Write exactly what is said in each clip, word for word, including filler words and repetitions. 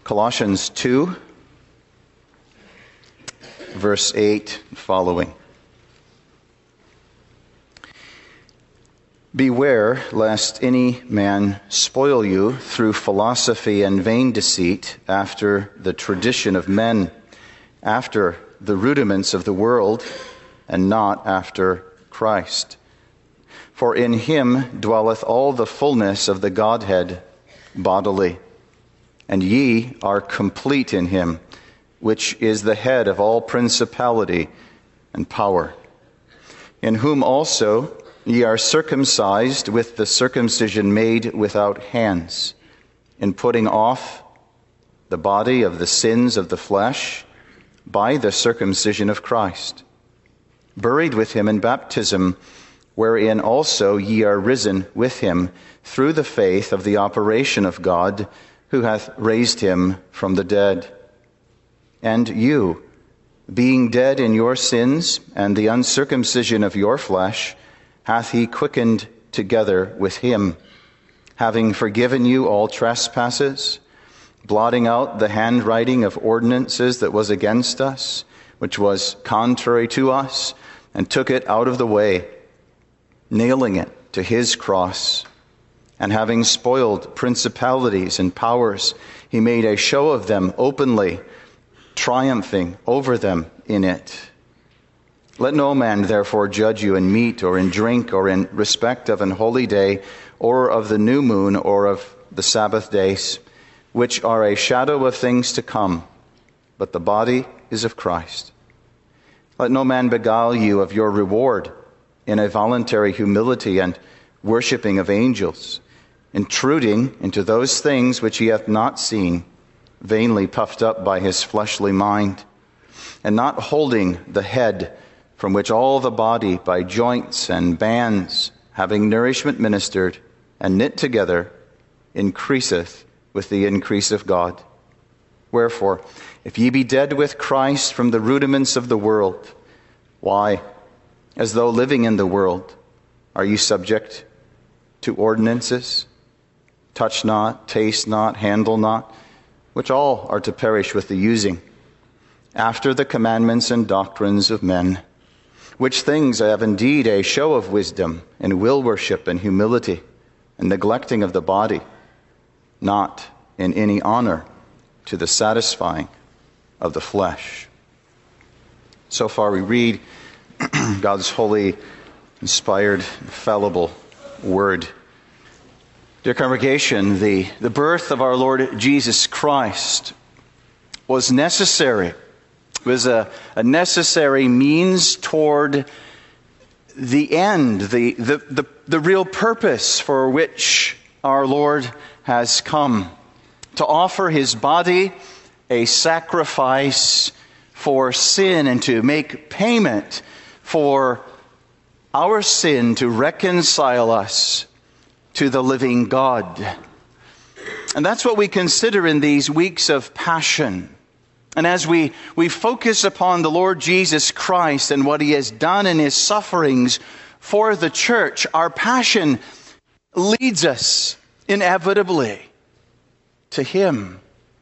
Colossians two, verse eight following. Beware lest any man spoil you through philosophy and vain deceit, after the tradition of men, after the rudiments of the world, and not after Christ. For in him dwelleth all the fullness of the Godhead bodily. And ye are complete in him, which is the head of all principality and power, in whom also ye are circumcised with the circumcision made without hands, in putting off the body of the sins of the flesh by the circumcision of Christ, buried with him in baptism, wherein also ye are risen with him through the faith of the operation of God, who hath raised him from the dead. And you, being dead in your sins and the uncircumcision of your flesh, hath he quickened together with him, having forgiven you all trespasses, blotting out the handwriting of ordinances that was against us, which was contrary to us, and took it out of the way, nailing it to his cross. And having spoiled principalities and powers, he made a show of them openly, triumphing over them in it. Let no man therefore judge you in meat or in drink or in respect of an holy day or of the new moon or of the Sabbath days, which are a shadow of things to come, but the body is of Christ. Let no man beguile you of your reward in a voluntary humility and worshipping of angels, intruding into those things which he hath not seen, vainly puffed up by his fleshly mind, and not holding the head, from which all the body by joints and bands, having nourishment ministered and knit together, increaseth with the increase of God. Wherefore, if ye be dead with Christ from the rudiments of the world, why, as though living in the world, are ye subject to ordinances? Touch not, taste not, handle not, which all are to perish with the using, after the commandments and doctrines of men, which things have indeed a show of wisdom, and will worship and humility, and neglecting of the body, not in any honor to the satisfying of the flesh. So far we read God's holy, inspired, infallible word. Dear congregation, the, the birth of our Lord Jesus Christ was necessary. It was a, a necessary means toward the end, the, the, the, the real purpose for which our Lord has come, to offer his body a sacrifice for sin and to make payment for our sin, to reconcile us to the living God. And that's what we consider in these weeks of Passion. And as we, we focus upon the Lord Jesus Christ and what he has done in his sufferings for the church, our passion leads us inevitably to him.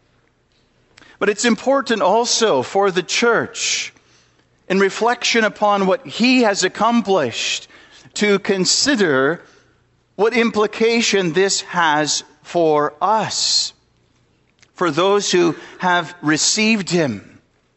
But it's important also for the church, in reflection upon what he has accomplished, to consider what implication this has for us, for those who have received him.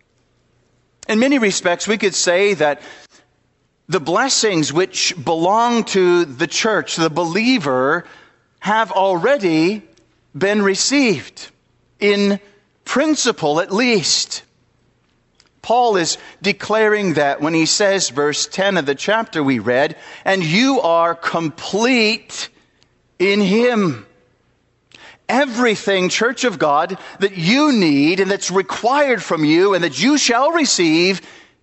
In many respects, we could say that the blessings which belong to the church, the believer, have already been received, in principle at least. Paul is declaring that when he says, verse ten of the chapter we read, and you are complete in him. Everything, church of God, that you need and that's required from you and that you shall receive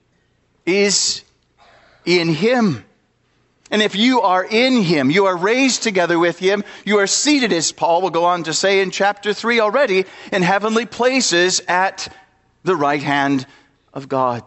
is in him. And if you are in him, you are raised together with him, you are seated, as Paul will go on to say in chapter three already, in heavenly places at the right hand of God.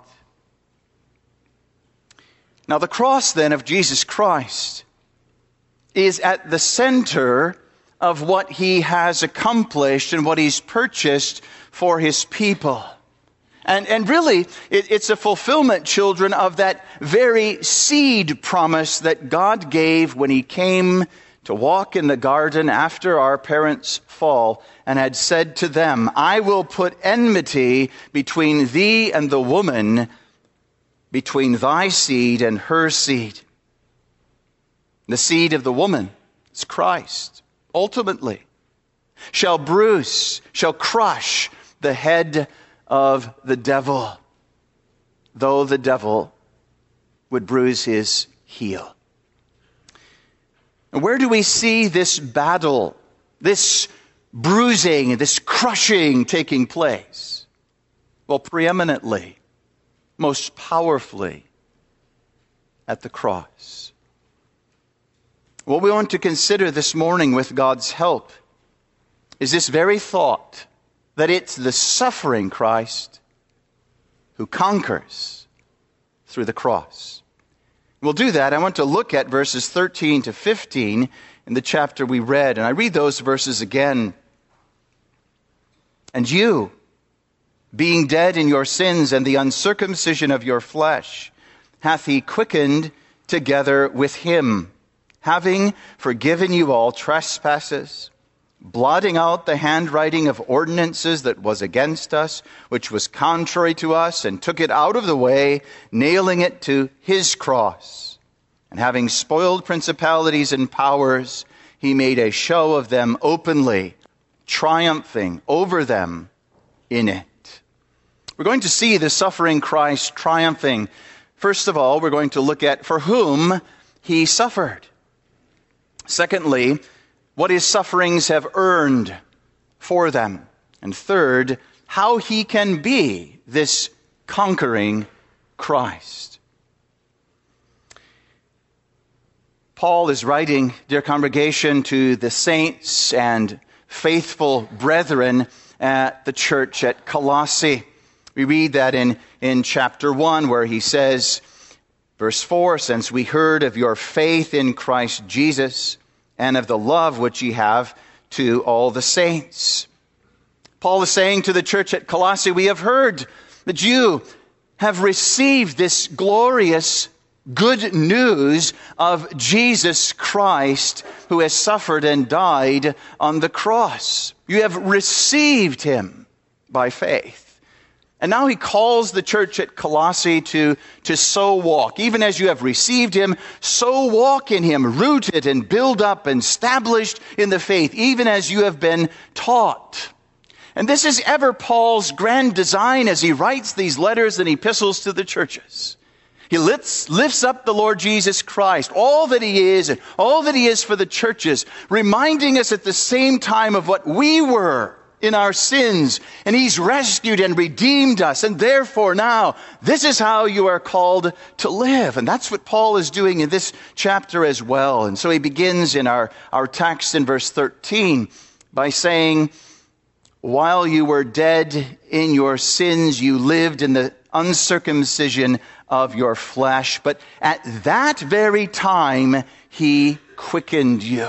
Now the cross then of Jesus Christ is at the center of what he has accomplished and what he's purchased for his people. And, and really, it, it's a fulfillment, children, of that very seed promise that God gave when he came to walk in the garden after our parents' fall and had said to them, I will put enmity between thee and the woman, between thy seed and her seed. The seed of the woman is Christ, ultimately, shall bruise, shall crush the head of the devil, though the devil would bruise his heel. And where do we see this battle, this bruising, this crushing taking place? Well, preeminently, most powerfully, at the cross. What we want to consider this morning with God's help is this very thought that it's the suffering Christ who conquers through the cross. We'll do that. I want to look at verses thirteen to fifteen in the chapter we read. And I read those verses again. And you, being dead in your sins and the uncircumcision of your flesh, hath he quickened together with him, having forgiven you all trespasses, blotting out the handwriting of ordinances that was against us, which was contrary to us, and took it out of the way, nailing it to his cross. And having spoiled principalities and powers, he made a show of them openly, triumphing over them in it. We're going to see the suffering Christ triumphing. First of all, we're going to look at for whom he suffered. Secondly, what his sufferings have earned for them. And third, how he can be this conquering Christ. Paul is writing, dear congregation, to the saints and faithful brethren at the church at Colossae. We read that in, in chapter one, where he says, verse four, since we heard of your faith in Christ Jesus and of the love which ye have to all the saints. Paul is saying to the church at Colossae, we have heard that you have received this glorious good news of Jesus Christ, who has suffered and died on the cross. You have received him by faith. And now he calls the church at Colossae to, to so walk. Even as you have received him, so walk in him, rooted and built up and established in the faith, even as you have been taught. And this is ever Paul's grand design as he writes these letters and epistles to the churches. He lifts, lifts up the Lord Jesus Christ, all that he is and all that he is for the churches, reminding us at the same time of what we were in our sins, and he's rescued and redeemed us, and therefore now this is how you are called to live. And that's what Paul is doing in this chapter as well. And so he begins in our, our text in verse thirteen by saying, while you were dead in your sins, you lived in the uncircumcision of your flesh, but at that very time he quickened you.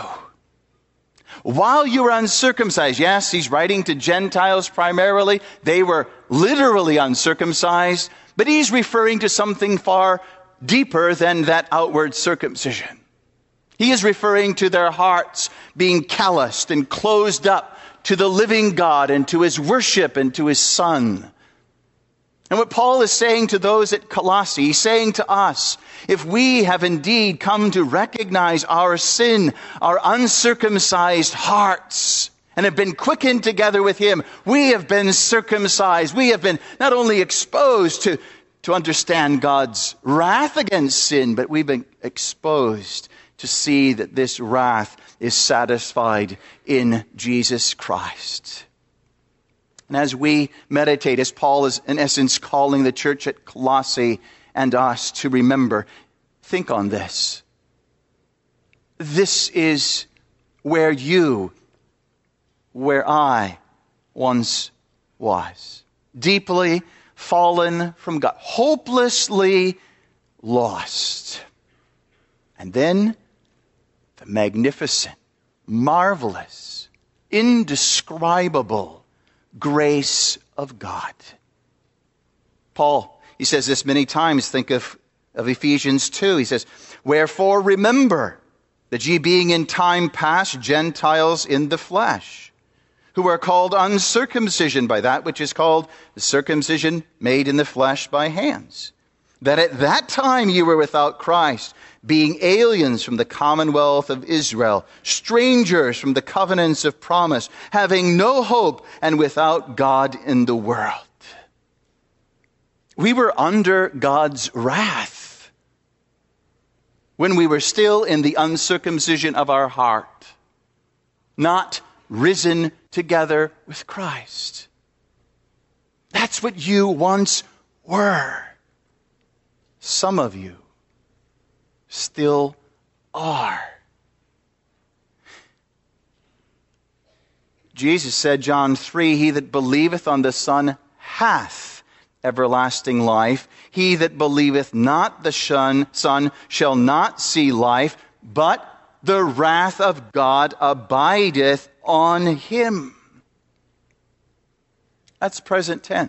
While you were uncircumcised, yes, he's writing to Gentiles primarily. They were literally uncircumcised, but he's referring to something far deeper than that outward circumcision. He is referring to their hearts being calloused and closed up to the living God and to his worship and to his Son. And what Paul is saying to those at Colossae, he's saying to us, if we have indeed come to recognize our sin, our uncircumcised hearts, and have been quickened together with him, we have been circumcised. We have been not only exposed to, to understand God's wrath against sin, but we've been exposed to see that this wrath is satisfied in Jesus Christ. And as we meditate, as Paul is in essence calling the church at Colossae and us to remember, think on this. This is where you, where I once was. Deeply fallen from God. Hopelessly lost. And then the magnificent, marvelous, indescribable grace of God. Paul, he says this many times. Think of, of Ephesians two. He says, wherefore remember that ye being in time past Gentiles in the flesh, who are called uncircumcision by that which is called the circumcision made in the flesh by hands, that at that time ye were without Christ, being aliens from the commonwealth of Israel, strangers from the covenants of promise, having no hope and without God in the world. We were under God's wrath when we were still in the uncircumcision of our heart, not risen together with Christ. That's what you once were. Some of you still are. Jesus said, John three, he that believeth on the Son hath everlasting life. He that believeth not the Son, son shall not see life, but the wrath of God abideth on him. That's present tense.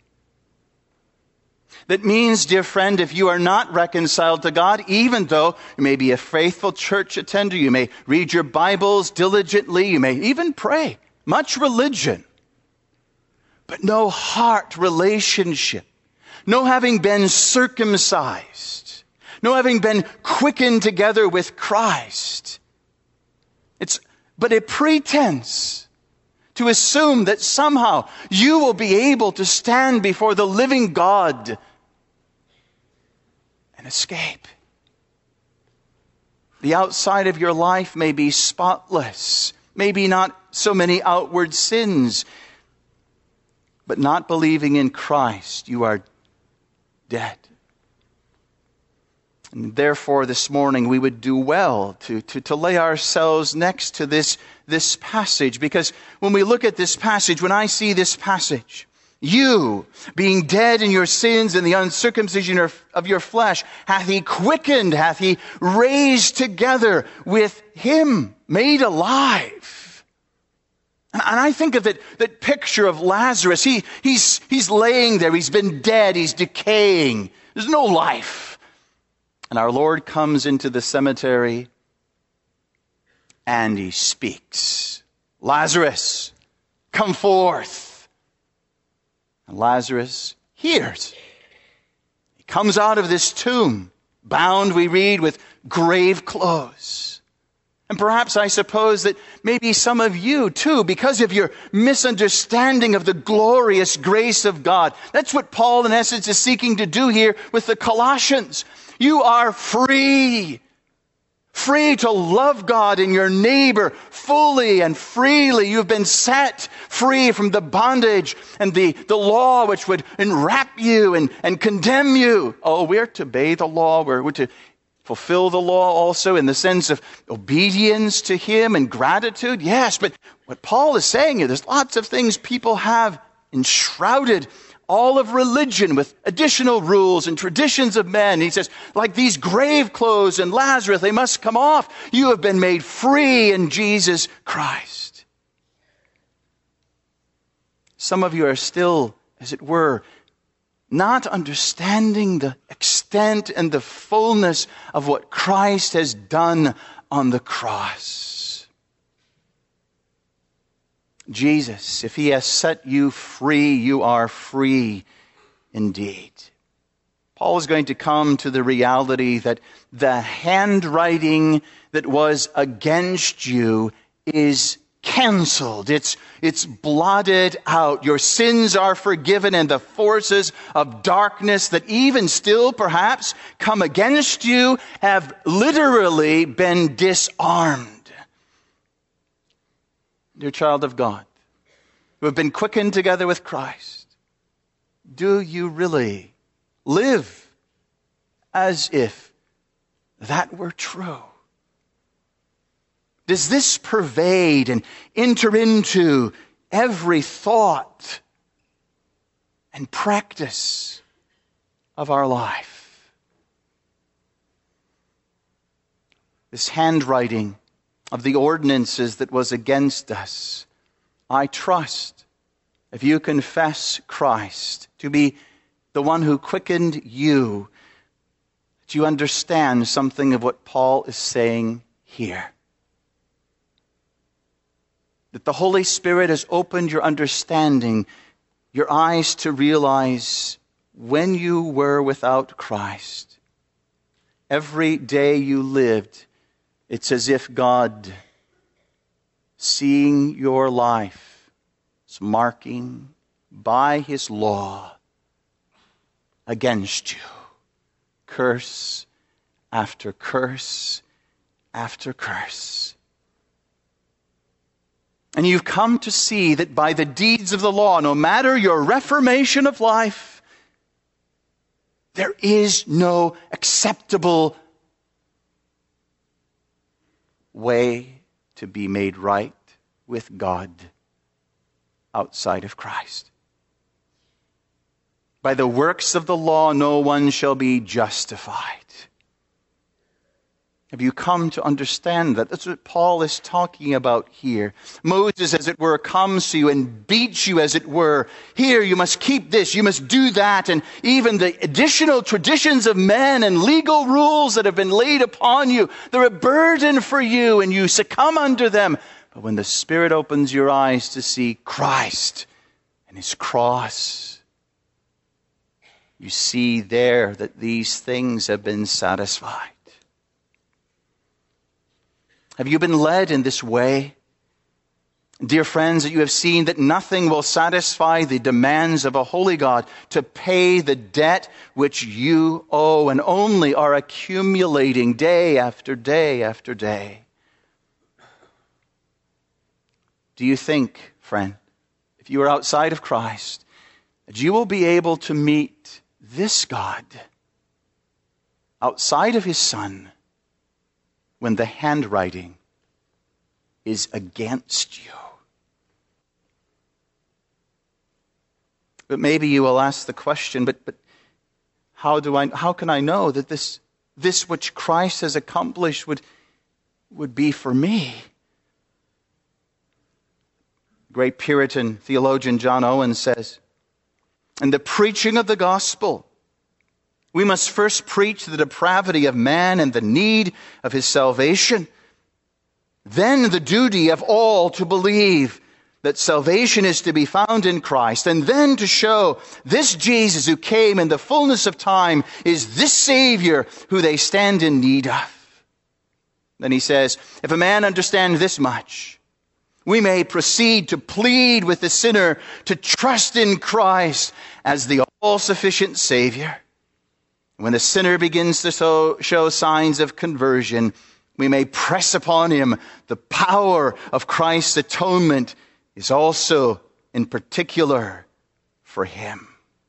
That means, dear friend, if you are not reconciled to God, even though you may be a faithful church attender, you may read your Bibles diligently, you may even pray, much religion, but no heart relationship, no having been circumcised, no having been quickened together with Christ. It's but a pretense to assume that somehow you will be able to stand before the living God and escape. The outside of your life may be spotless, maybe not so many outward sins, but not believing in Christ, you are dead. And therefore, this morning, we would do well to, to, to lay ourselves next to this, this passage. Because when we look at this passage, when I see this passage, you, being dead in your sins and the uncircumcision of your flesh, hath he quickened, hath he raised together with him, made alive. And I think of that, that picture of Lazarus. He, he's, he's laying there. He's been dead. He's decaying. There's no life. And our Lord comes into the cemetery and he speaks. Lazarus, come forth. And Lazarus hears. He comes out of this tomb, bound, we read, with grave clothes. And perhaps I suppose that maybe some of you too, because of your misunderstanding of the glorious grace of God. That's what Paul in essence is seeking to do here with the Colossians. You are free. Free to love God and your neighbor fully and freely. You've been set free from the bondage and the, the law which would enwrap you and, and condemn you. Oh, we're to obey the law. We're, we're to fulfill the law also in the sense of obedience to him and gratitude. Yes, but what Paul is saying here, there's lots of things people have enshrouded all of religion with additional rules and traditions of men. He says, like these grave clothes and Lazarus, they must come off. You have been made free in Jesus Christ. Some of you are still, as it were, not understanding the extent and the fullness of what Christ has done on the cross. Jesus, if he has set you free, you are free indeed. Paul is going to come to the reality that the handwriting that was against you is canceled. It's, it's blotted out. Your sins are forgiven, and the forces of darkness that even still perhaps come against you have literally been disarmed. Dear child of God, who have been quickened together with Christ, do you really live as if that were true? Does this pervade and enter into every thought and practice of our life? This handwriting of the ordinances that was against us. I trust if you confess Christ to be the one who quickened you, that you understand something of what Paul is saying here. That the Holy Spirit has opened your understanding, your eyes to realize when you were without Christ, every day you lived, it's as if God, seeing your life, is marking by His law against you curse after curse after curse. And you've come to see that by the deeds of the law, no matter your reformation of life, there is no acceptable way to be made right with God outside of Christ. By the works of the law, no one shall be justified. Have you come to understand that? That's what Paul is talking about here. Moses, as it were, comes to you and beats you, as it were. Here, you must keep this, you must do that. And even the additional traditions of men and legal rules that have been laid upon you, they're a burden for you and you succumb under them. But when the Spirit opens your eyes to see Christ and His cross, you see there that these things have been satisfied. Have you been led in this way? Dear friends, that you have seen that nothing will satisfy the demands of a holy God to pay the debt which you owe and only are accumulating day after day after day. Do you think, friend, if you are outside of Christ, that you will be able to meet this God outside of His Son when the handwriting is against you? But maybe you will ask the question, but, but how do I, how can I know that this, this which Christ has accomplished would, would be for me? Great Puritan theologian John Owen says, in the preaching of the gospel, we must first preach the depravity of man and the need of his salvation. Then the duty of all to believe that salvation is to be found in Christ. And then to show this Jesus who came in the fullness of time is this Savior who they stand in need of. Then he says, if a man understand this much, we may proceed to plead with the sinner to trust in Christ as the all-sufficient Savior. When the sinner begins to show, show signs of conversion, we may press upon him the power of Christ's atonement is also in particular for him.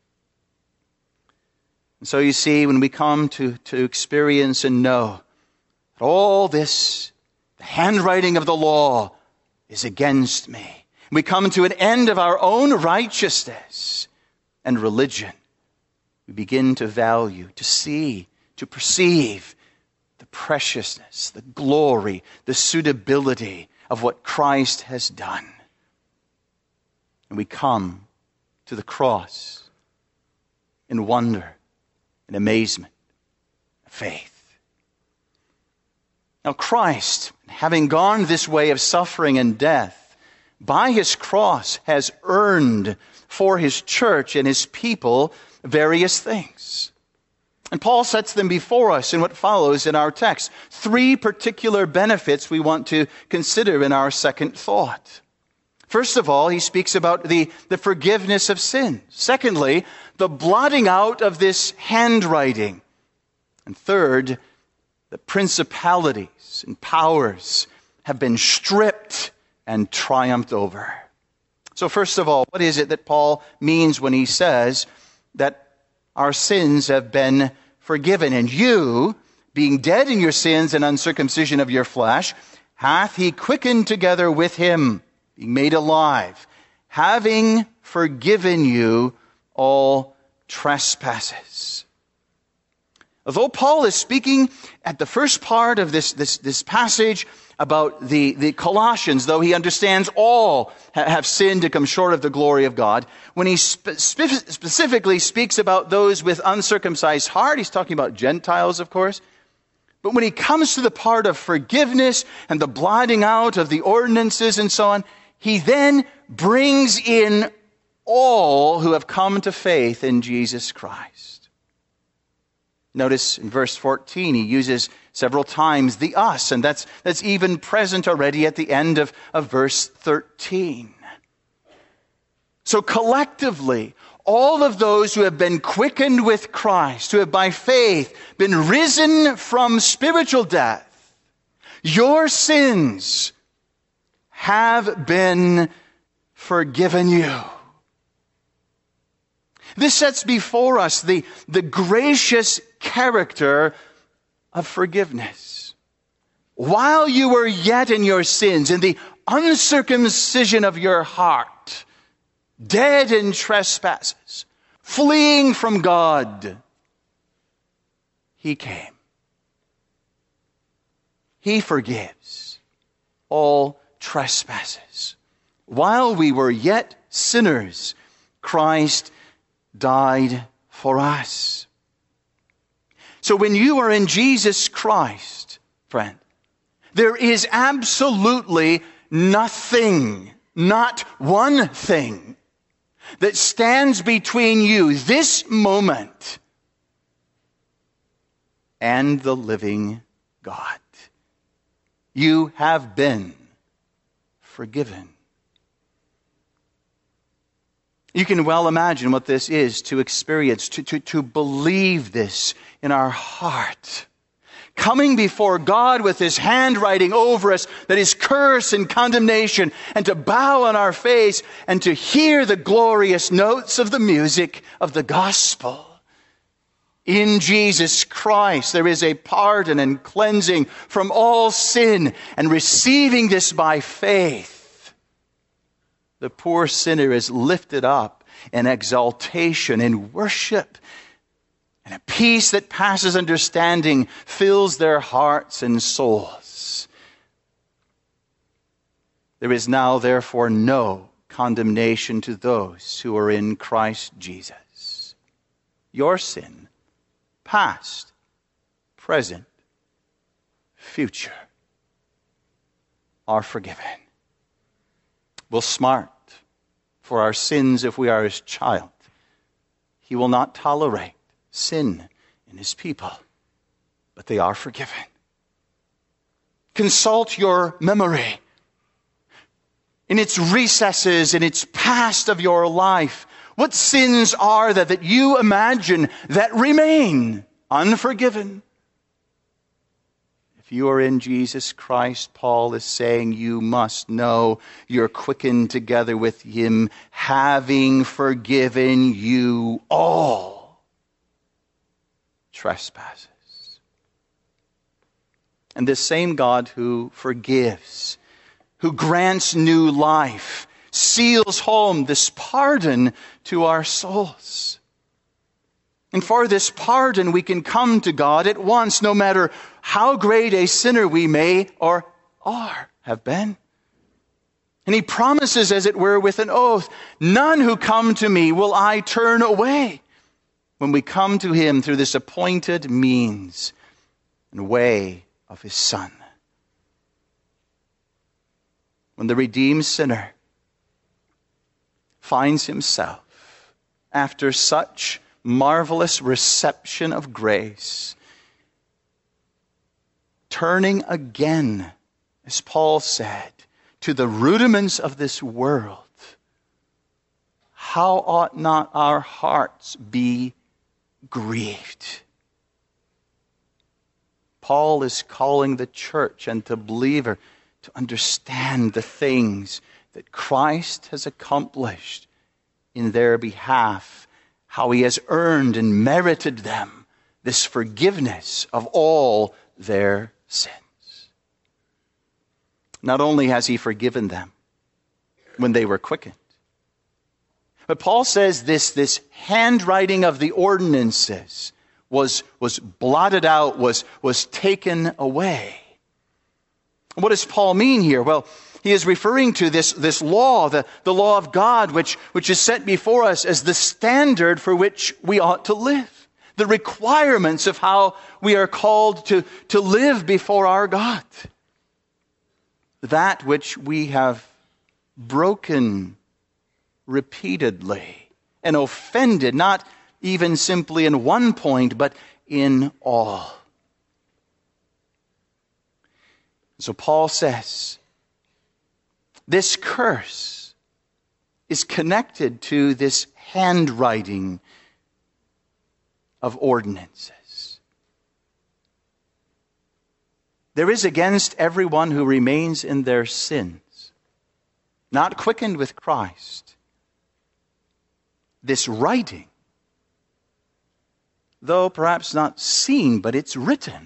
And so you see, when we come to, to experience and know that all this, the handwriting of the law, is against me, we come to an end of our own righteousness and religion. We begin to value, to see, to perceive the preciousness, the glory, the suitability of what Christ has done. And we come to the cross in wonder, in amazement, faith. Now Christ, having gone this way of suffering and death, by His cross has earned for His church and His people various things. And Paul sets them before us in what follows in our text. Three particular benefits we want to consider in our second thought. First of all, he speaks about the, the forgiveness of sin. Secondly, the blotting out of this handwriting. And third, the principalities and powers have been stripped and triumphed over. So first of all, what is it that Paul means when he says that our sins have been forgiven? And you, being dead in your sins and uncircumcision of your flesh, hath He quickened together with Him, being made alive, having forgiven you all trespasses. Although Paul is speaking at the first part of this, this, this passage about the, the Colossians, though he understands all ha- have sinned to come short of the glory of God. When he spe- spe- specifically speaks about those with uncircumcised heart, he's talking about Gentiles, of course. But when he comes to the part of forgiveness and the blotting out of the ordinances and so on, he then brings in all who have come to faith in Jesus Christ. Notice in verse fourteen, he uses several times the us, and that's, that's even present already at the end of, of verse thirteen. So collectively, all of those who have been quickened with Christ, who have by faith been risen from spiritual death, your sins have been forgiven you. This sets before us the, the gracious character of forgiveness. While you were yet in your sins, in the uncircumcision of your heart, dead in trespasses, fleeing from God, he came. He forgives all trespasses. While we were yet sinners, Christ died for us. So when you are in Jesus Christ, friend, there is absolutely nothing, not one thing, that stands between you this moment and the living God. You have been forgiven. You can well imagine what this is to experience, to, to, to believe this in our heart. Coming before God with his handwriting over us that is curse and condemnation, and to bow on our face and to hear the glorious notes of the music of the gospel. In Jesus Christ, there is a pardon and cleansing from all sin, and receiving this by faith, the poor sinner is lifted up in exaltation, in worship, and a peace that passes understanding fills their hearts and souls. There is now, therefore, no condemnation to those who are in Christ Jesus. Your sin, past, present, future, are forgiven. Will smart for our sins if we are his child. He will not tolerate sin in his people, but they are forgiven. Consult your memory in its recesses, in its past of your life. What sins are there that you imagine that remain unforgiven? If you are in Jesus Christ, Paul is saying you must know you're quickened together with him, having forgiven you all trespasses. And this same God who forgives, who grants new life, seals home this pardon to our souls. And for this pardon, we can come to God at once, no matter how great a sinner we may or are, have been. And he promises, as it were, with an oath, none who come to me will I turn away. When we come to him through this appointed means and way of his Son. When the redeemed sinner finds himself, after such marvelous reception of grace, turning again, as Paul said, to the rudiments of this world, how ought not our hearts be grieved? Paul is calling the church and the believer to understand the things that Christ has accomplished in their behalf, how he has earned and merited them this forgiveness of all their sins. Not only has he forgiven them when they were quickened, but Paul says this, this handwriting of the ordinances was, was blotted out, was, was taken away. What does Paul mean here? Well, he is referring to this, this law, the, the law of God, which, which is set before us as the standard for which we ought to live. The requirements of how we are called to, to live before our God. That which we have broken repeatedly and offended, not even simply in one point, but in all. So Paul says, this curse is connected to this handwriting of ordinances. There is against everyone who remains in their sins, not quickened with Christ, this writing, though perhaps not seen, but it's written.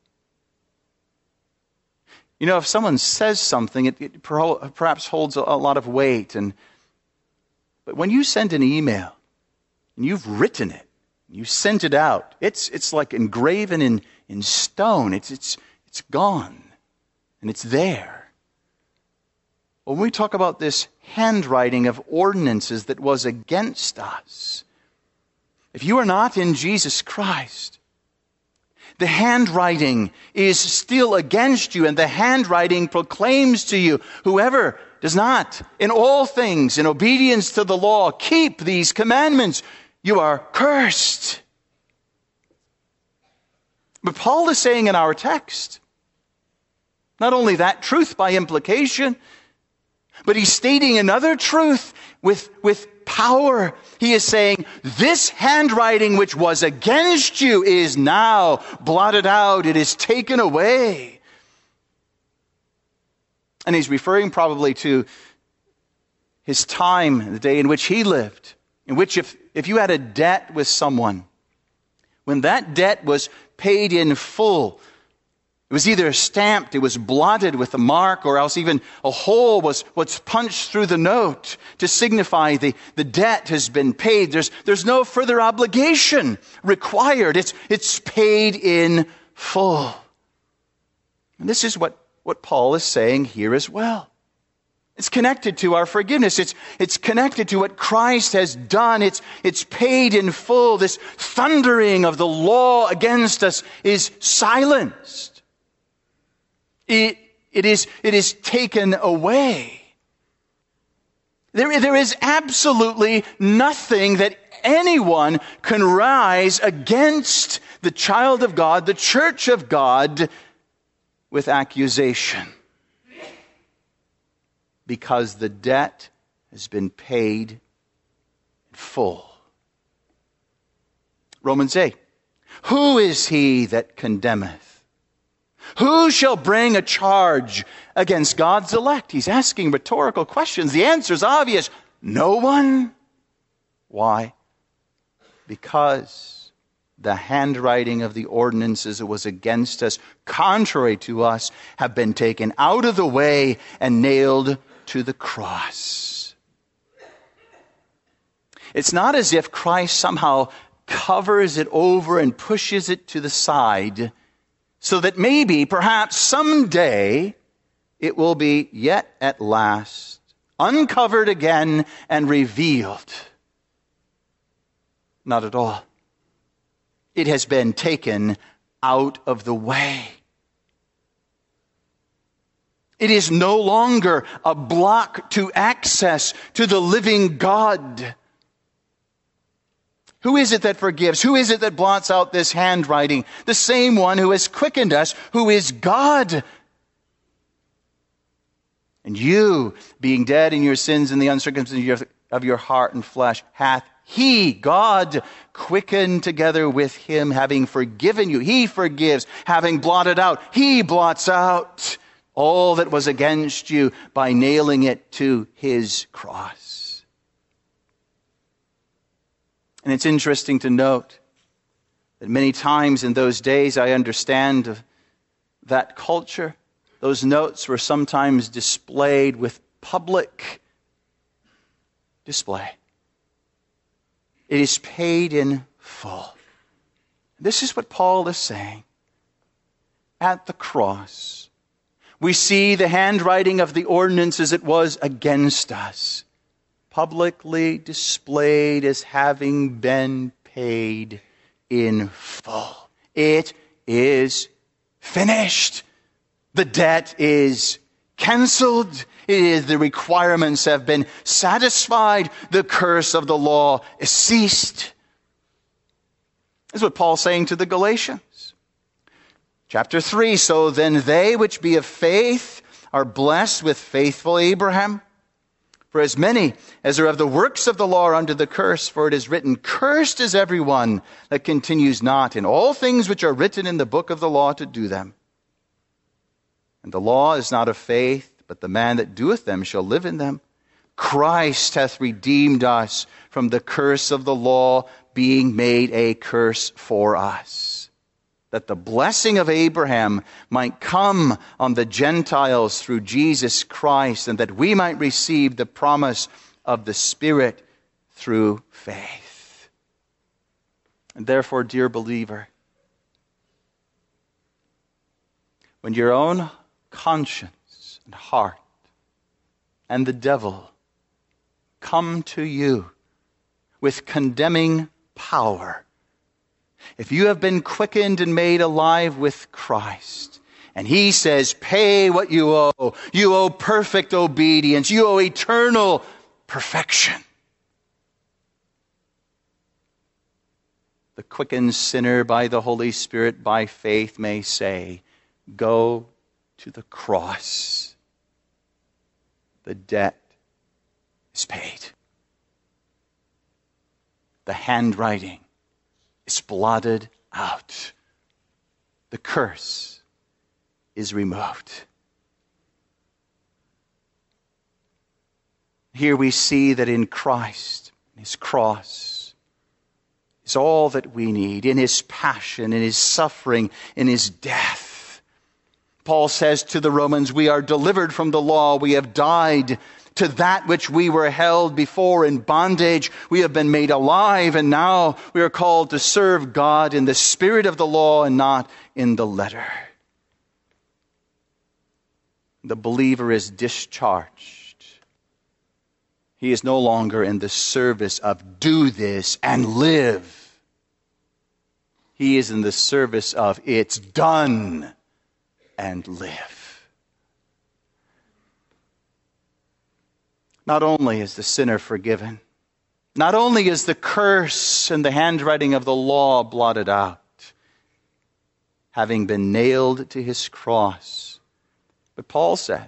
You know, if someone says something, it, it perhaps holds a, a lot of weight. And but when you send an email and you've written it, you sent it out, it's it's like engraven in, in stone. It's it's it's gone, and it's there. When we talk about this handwriting of ordinances that was against us, if you are not in Jesus Christ, the handwriting is still against you, and the handwriting proclaims to you, whoever does not, in all things, in obedience to the law, keep these commandments, you are cursed. But Paul is saying in our text, not only that truth by implication, but he's stating another truth with, with power. He is saying, this handwriting which was against you is now blotted out. It is taken away. And he's referring probably to his time, the day in which he lived, in which if, if you had a debt with someone, when that debt was paid in full, it was either stamped, it was blotted with a mark, or else even a hole was, was punched through the note to signify the, the debt has been paid. There's, there's no further obligation required. It's, it's paid in full. And this is what, what Paul is saying here as well. It's connected to our forgiveness. It's, it's connected to what Christ has done. It's, it's paid in full. This thundering of the law against us is silenced. It, it, is, it is taken away. There, there is absolutely nothing that anyone can rise against the child of God, the church of God, with accusation. Because the debt has been paid in full. Romans eight. Who is he that condemneth? Who shall bring a charge against God's elect? He's asking rhetorical questions. The answer is obvious. No one. Why? Because the handwriting of the ordinances that was against us, contrary to us, have been taken out of the way and nailed to the cross. It's not as if Christ somehow covers it over and pushes it to the side, so that maybe, perhaps someday, it will be yet at last uncovered again and revealed. Not at all. It has been taken out of the way. It is no longer a block to access to the living God. Who is it that forgives? Who is it that blots out this handwriting? The same one who has quickened us, who is God. And you, being dead in your sins and the uncircumcision of your heart and flesh, hath He, God, quickened together with Him, having forgiven you. He forgives, having blotted out. He blots out all that was against you by nailing it to His cross. And it's interesting to note that many times in those days, I understand that culture, those notes were sometimes displayed with public display. It is paid in full. This is what Paul is saying. At the cross, We see the handwriting of the ordinance as it was against us, publicly displayed as having been paid in full. It is finished. The debt is canceled. It is, the requirements have been satisfied. The curse of the law is ceased. This is what Paul's saying to the Galatians. Chapter three, so then they which be of faith are blessed with faithful Abraham. For as many as are of the works of the law are under the curse, for it is written, cursed is everyone that continues not in all things which are written in the book of the law to do them. And the law is not of faith, but the man that doeth them shall live in them. Christ hath redeemed us from the curse of the law, being made a curse for us, that the blessing of Abraham might come on the Gentiles through Jesus Christ, and that we might receive the promise of the Spirit through faith. And therefore, dear believer, when your own conscience and heart and the devil come to you with condemning power, if you have been quickened and made alive with Christ, and he says, pay what you owe, you owe perfect obedience, you owe eternal perfection, the quickened sinner by the Holy Spirit by faith may say, go to the cross. The debt is paid. The handwriting is blotted out. The curse is removed. Here we see that in Christ, his cross, is all that we need. In his passion, in his suffering, in his death. Paul says to the Romans, we are delivered from the law. We have died to that which we were held before in bondage. We have been made alive, and now we are called to serve God in the spirit of the law and not in the letter. The believer is discharged. He is no longer in the service of do this and live. He is in the service of it's done and live. Not only is the sinner forgiven, not only is the curse and the handwriting of the law blotted out, having been nailed to his cross, but Paul says,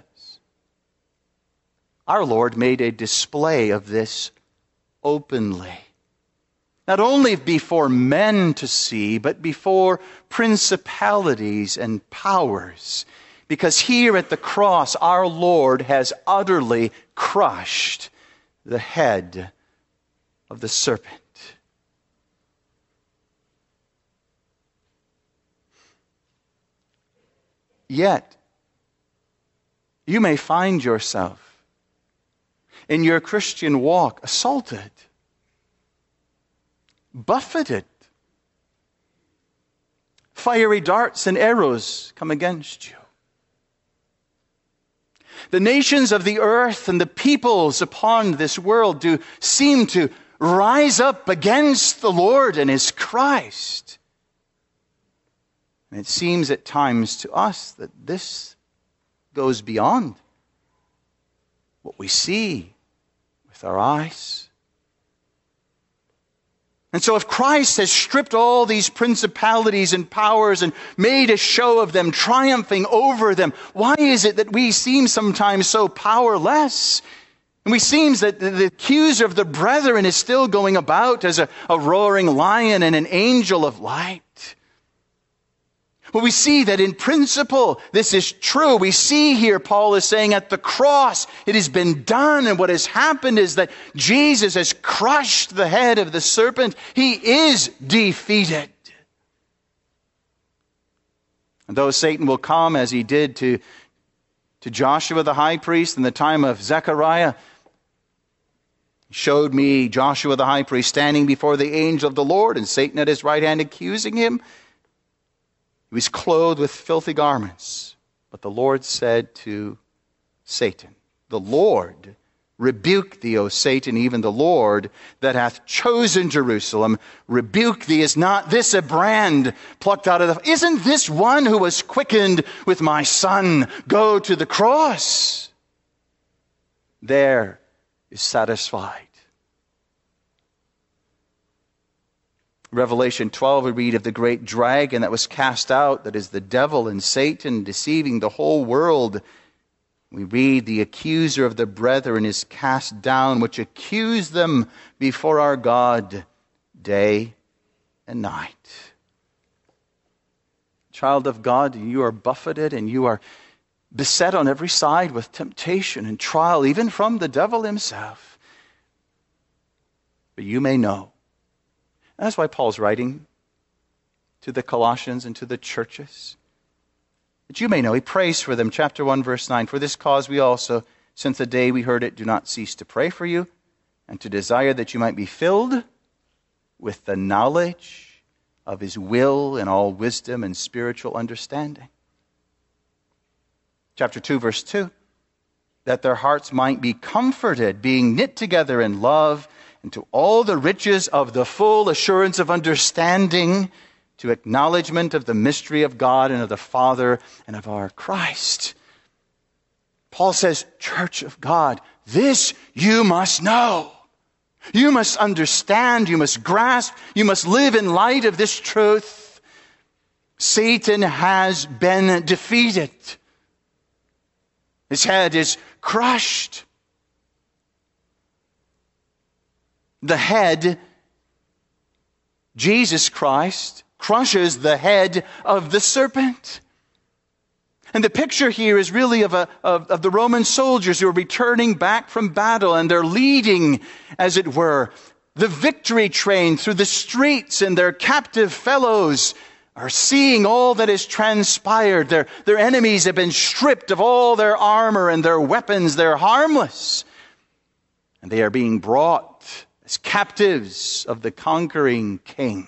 our Lord made a display of this openly. Not only before men to see, but before principalities and powers. Because here at the cross, our Lord has utterly crushed the head of the serpent. Yet, you may find yourself in your Christian walk assaulted, buffeted. Fiery darts and arrows come against you. The nations of the earth and the peoples upon this world do seem to rise up against the Lord and his Christ. And it seems at times to us that this goes beyond what we see with our eyes. And so if Christ has stripped all these principalities and powers and made a show of them, triumphing over them, why is it that we seem sometimes so powerless? And we seem that the accuser of the brethren is still going about as a, a roaring lion and an angel of light. Well, we see that in principle, this is true. We see here, Paul is saying at the cross, it has been done. And what has happened is that Jesus has crushed the head of the serpent. He is defeated. And though Satan will come as he did to, to Joshua the high priest in the time of Zechariah, he showed me Joshua the high priest standing before the angel of the Lord and Satan at his right hand accusing him. He was clothed with filthy garments, But the Lord said to Satan, the Lord rebuke thee, O Satan, even the Lord that hath chosen Jerusalem. Rebuke thee, is not this a brand plucked out of the... Isn't this one who was quickened with my Son? Go to the cross. There is satisfied. Revelation twelve, we read of the great dragon that was cast out, that is the devil and Satan, deceiving the whole world. We read, the accuser of the brethren is cast down, which accused them before our God day and night. Child of God, you are buffeted and you are beset on every side with temptation and trial, even from the devil himself. But you may know. And that's why Paul's writing to the Colossians and to the churches. That you may know, he prays for them. Chapter one, verse nine. For this cause we also, since the day we heard it, do not cease to pray for you, and to desire that you might be filled with the knowledge of his will and all wisdom and spiritual understanding. Chapter two, verse two. That their hearts might be comforted, being knit together in love, into all the riches of the full assurance of understanding, to acknowledgement of the mystery of God and of the Father and of our Christ. Paul says, Church of God, this you must know. You must understand, you must grasp, you must live in light of this truth. Satan has been defeated. His head is crushed. The head, Jesus Christ, crushes the head of the serpent. And the picture here is really of, a, of, of the Roman soldiers who are returning back from battle, and they're leading, as it were, the victory train through the streets, and their captive fellows are seeing all that has transpired. Their, their enemies have been stripped of all their armor and their weapons. They're harmless. And they are being brought as captives of the conquering king.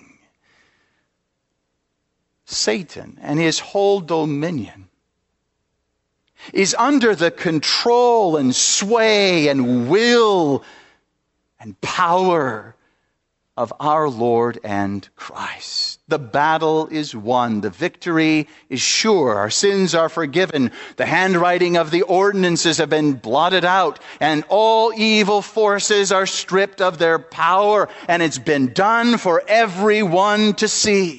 Satan and his whole dominion is under the control and sway and will and power of our Lord and Christ. The battle is won. The victory is sure. Our sins are forgiven. The handwriting of the ordinances have been blotted out, and all evil forces are stripped of their power, and it's been done for everyone to see.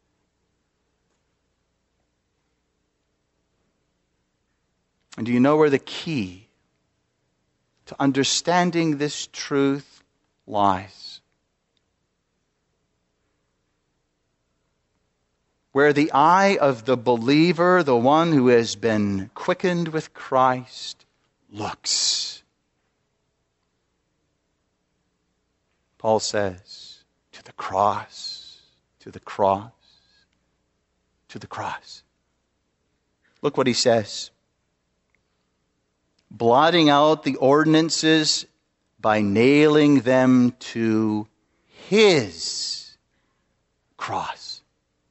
And do you know where the key to understanding this truth lies? Where the eye of the believer, the one who has been quickened with Christ, looks. Paul says, to the cross, to the cross, to the cross. Look what he says. Blotting out the ordinances by nailing them to his cross.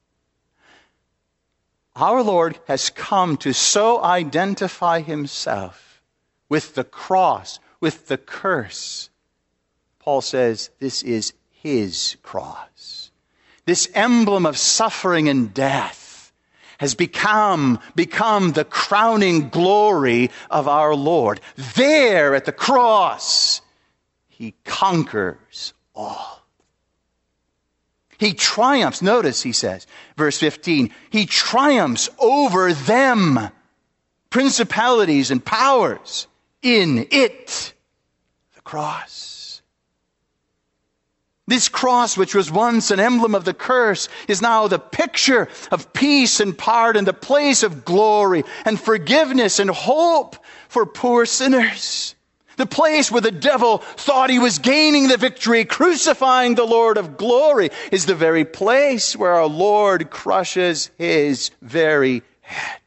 Our Lord has come to so identify himself with the cross, with the curse. Paul says this is his cross. This emblem of suffering and death has become, become the crowning glory of our Lord. There at the cross, he conquers all. He triumphs. Notice, he says, verse fifteen, he triumphs over them, principalities and powers, in it, the cross. This cross, which was once an emblem of the curse, is now the picture of peace and pardon, the place of glory and forgiveness and hope for poor sinners. The place where the devil thought he was gaining the victory, crucifying the Lord of glory, is the very place where our Lord crushes his very head.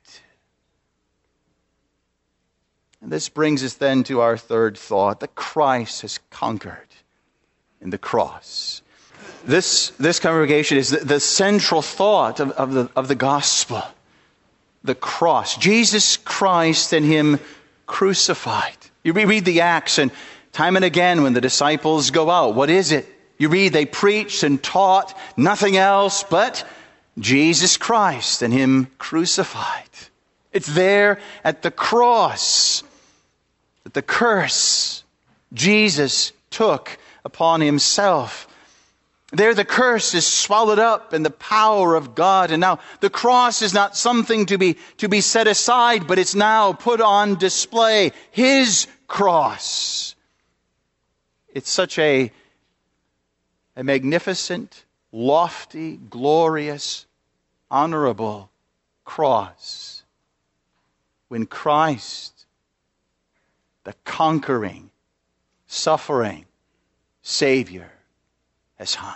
And this brings us then to our third thought, that Christ has conquered in the cross. This, this congregation is the, the central thought of, of, the, of the gospel. the cross. Jesus Christ and him crucified. You read the Acts, and time and again when the disciples go out, what is it? You read they preached and taught nothing else but Jesus Christ and him crucified. It's there at the cross that the curse Jesus took upon himself. There the curse is swallowed up in the power of God. And now the cross is not something to be, to be set aside, but it's now put on display. His cross. It's such a, a magnificent, lofty, glorious, honorable cross. When Christ, the conquering, suffering Savior, has hung.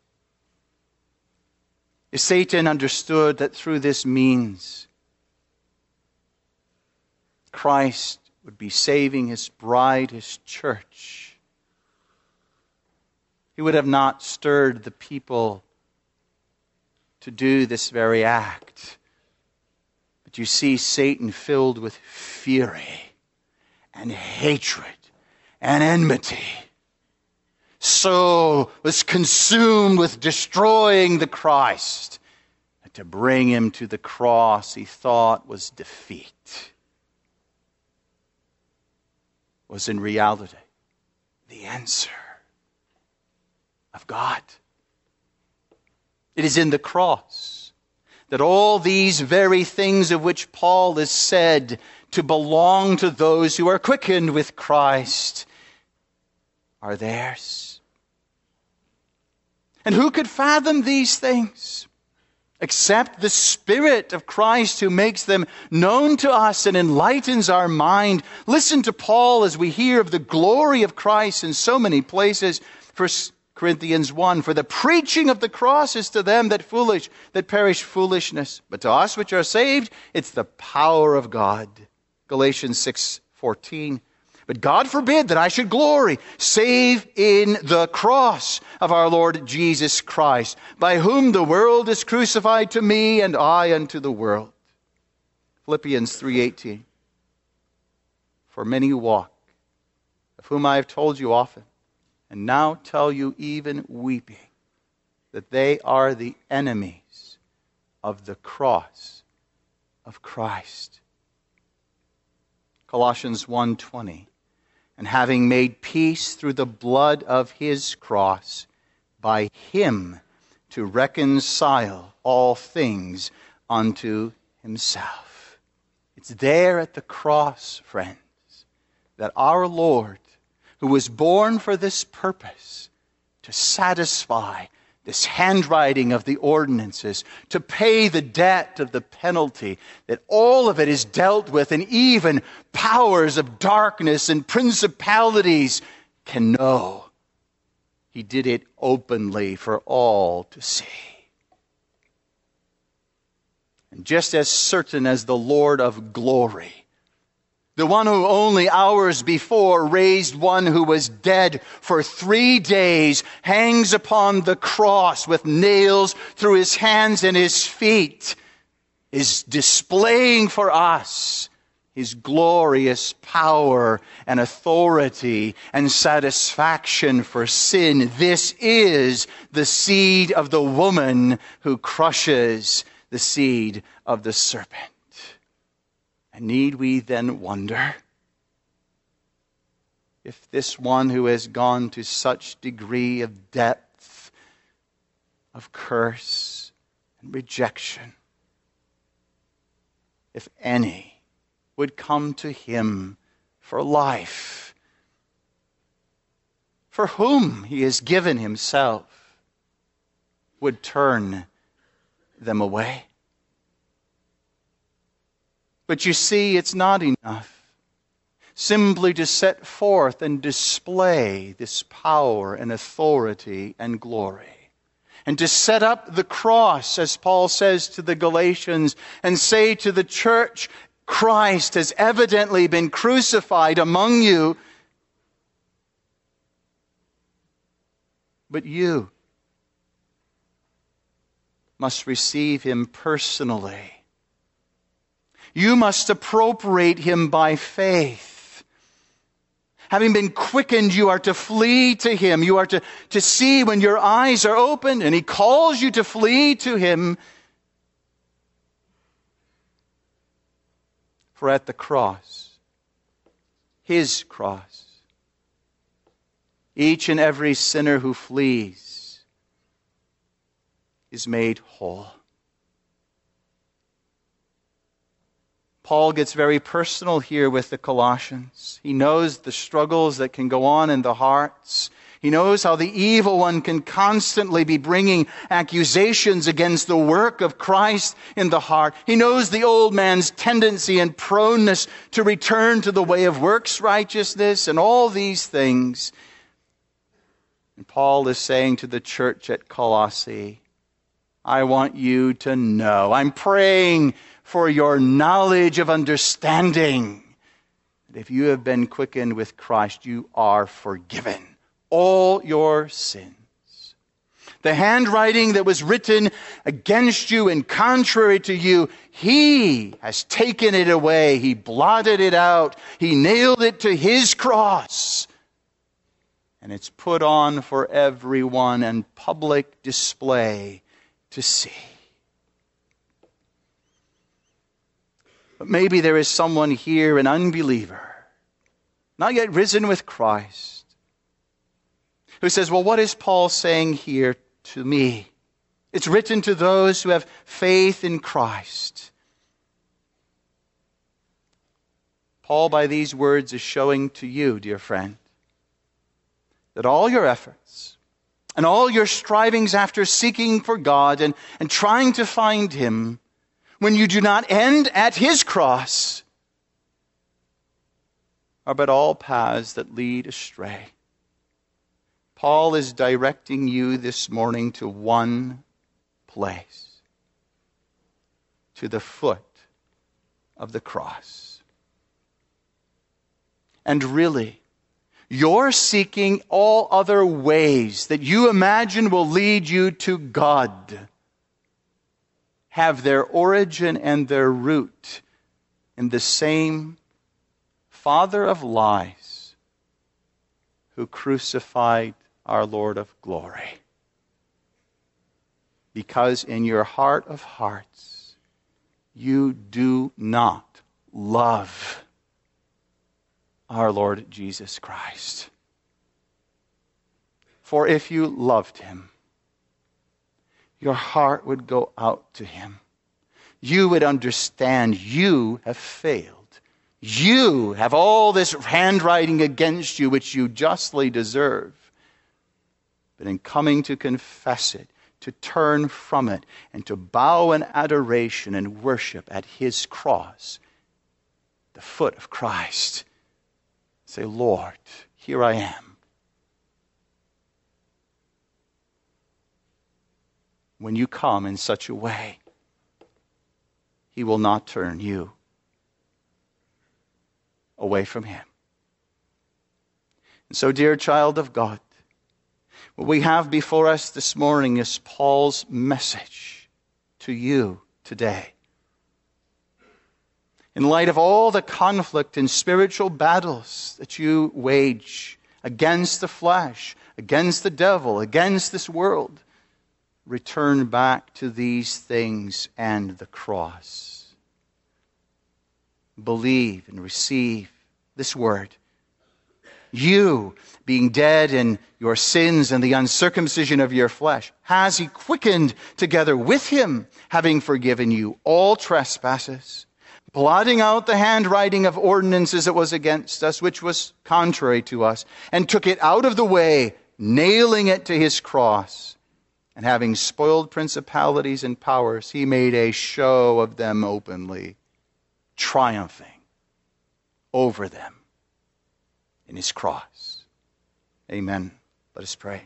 If Satan understood that through this means Christ would be saving his bride, his church, he would have not stirred the people to do this very act. But you see Satan filled with fury and hatred and enmity, so was consumed with destroying the Christ that to bring him to the cross he thought was defeat, was in reality the answer of God. It is in the cross that all these very things of which Paul is said to belong to those who are quickened with Christ are theirs. And who could fathom these things except the Spirit of Christ who makes them known to us and enlightens our mind? Listen to Paul as we hear of the glory of Christ in so many places. First Corinthians one, for the preaching of the cross is to them that foolish, that perish foolishness, but to us which are saved, it's the power of God. Galatians six fourteen. But God forbid that I should glory, save in the cross of our Lord Jesus Christ, by whom the world is crucified to me and I unto the world. Philippians three eighteen. For many walk, of whom I have told you often, and now tell you even weeping, that they are the enemies of the cross of Christ. Colossians one twenty. And having made peace through the blood of his cross, by him to reconcile all things unto himself. It's there at the cross, friends, that our Lord, who was born for this purpose, to satisfy this handwriting of the ordinances, to pay the debt of the penalty, that all of it is dealt with, and even powers of darkness and principalities can know. He did it openly for all to see. And just as certain as the Lord of glory, the one who only hours before raised one who was dead for three days, hangs upon the cross with nails through his hands and his feet, is displaying for us his glorious power and authority and satisfaction for sin. This is the seed of the woman who crushes the seed of the serpent. And need we then wonder if this one who has gone to such degree of depth, of curse and rejection, if any would come to him for life, for whom he has given himself, would turn them away? But you see, it's not enough simply to set forth and display this power and authority and glory, and to set up the cross, as Paul says to the Galatians, and say to the church, Christ has evidently been crucified among you, but you must receive him personally You must appropriate him by faith. Having been quickened, you are to flee to him. You are to, to see when your eyes are opened and he calls you to flee to him. For at the cross, his cross, each and every sinner who flees is made whole. Paul gets very personal here with the Colossians. He knows the struggles that can go on in the hearts. He knows how the evil one can constantly be bringing accusations against the work of Christ in the heart. He knows the old man's tendency and proneness to return to the way of works righteousness and all these things. And Paul is saying to the church at Colossae, I want you to know. I'm praying for your knowledge of understanding. That if you have been quickened with Christ, you are forgiven all your sins. The handwriting that was written against you and contrary to you, he has taken it away. He blotted it out. He nailed it to his cross. And it's put on for everyone in public display to see. But maybe there is someone here, an unbeliever, not yet risen with Christ, who says, well, what is Paul saying here to me? It's written to those who have faith in Christ. Paul, by these words, is showing to you, dear friend, that all your efforts and all your strivings after seeking for God and, and trying to find him, when you do not end at his cross, are but all paths that lead astray. Paul is directing you this morning to one place, to the foot of the cross. And really, you're seeking all other ways that you imagine will lead you to God have their origin and their root in the same Father of lies who crucified our Lord of glory. Because in your heart of hearts, you do not love our Lord Jesus Christ. For if you loved him, your heart would go out to him. You would understand you have failed. You have all this handwriting against you which you justly deserve. But in coming to confess it, to turn from it, and to bow in adoration and worship at his cross, the foot of Christ, say, Lord, here I am. When you come in such a way, he will not turn you away from him. And so, dear child of God, what we have before us this morning is Paul's message to you today. In light of all the conflict and spiritual battles that you wage against the flesh, against the devil, against this world, return back to these things and the cross. Believe and receive this word. You, being dead in your sins and the uncircumcision of your flesh, has he quickened together with him, having forgiven you all trespasses, blotting out the handwriting of ordinances that was against us, which was contrary to us, and took it out of the way, nailing it to his cross. And having spoiled principalities and powers, he made a show of them openly, triumphing over them in his cross. Amen. Let us pray.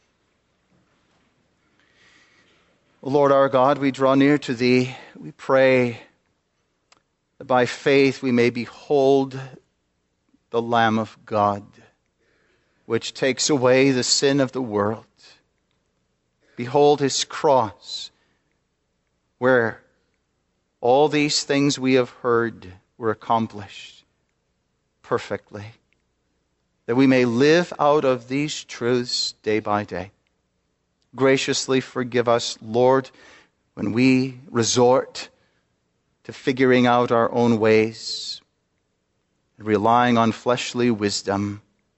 O Lord our God, we draw near to thee. We pray that by faith we may behold the Lamb of God, which takes away the sin of the world. Behold his cross, where all these things we have heard were accomplished perfectly, that we may live out of these truths day by day. Graciously forgive us, Lord, when we resort to figuring out our own ways, relying on fleshly wisdom.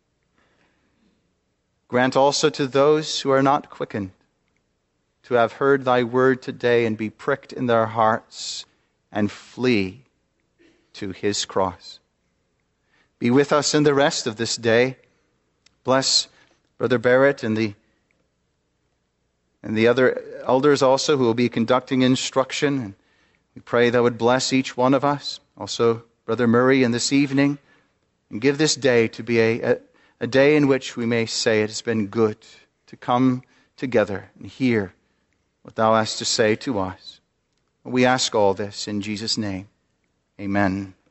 Grant also to those who are not quickened to have heard thy word today and be pricked in their hearts and flee to his cross. Be with us in the rest of this day. Bless Brother Barrett and the and the other elders also who will be conducting instruction. And we pray thou would bless each one of us. Also Brother Murray in this evening. And give this day to be a, a, a day in which we may say it has been good to come together and hear what thou hast to say to us. We ask all this in Jesus' name. Amen.